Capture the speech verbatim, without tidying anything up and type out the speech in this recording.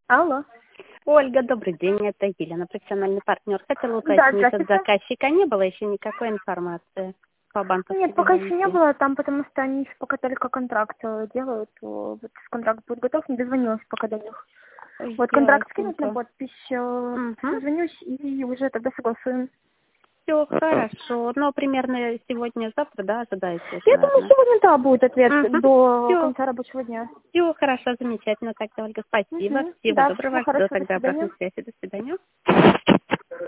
Алло. Ольга, добрый день, это Елена, профессиональный партнер. Хотела Да, уточнить от здравствуйте. заказчика, не было еще никакой информации по банковской Нет, пока еще не гарантии? было там, потому что они еще пока только контракт э, делают. э, Вот контракт будет готов, не дозвонилась пока до них. Вот контракт скинуть на Ясненько. подпись, э, Угу. созвонюсь и уже тогда согласуем. Все хорошо. Но примерно сегодня-завтра, да, ожидаете уже, Я думаю, наверное? сегодня, да, будет ответ Угу. до Все, конца рабочего дня. все хорошо, замечательно. Тогда, Ольга, спасибо. Угу. Всего Да, доброго. всего Жду хорошего, до тогда свидания. обратной связи. До свидания.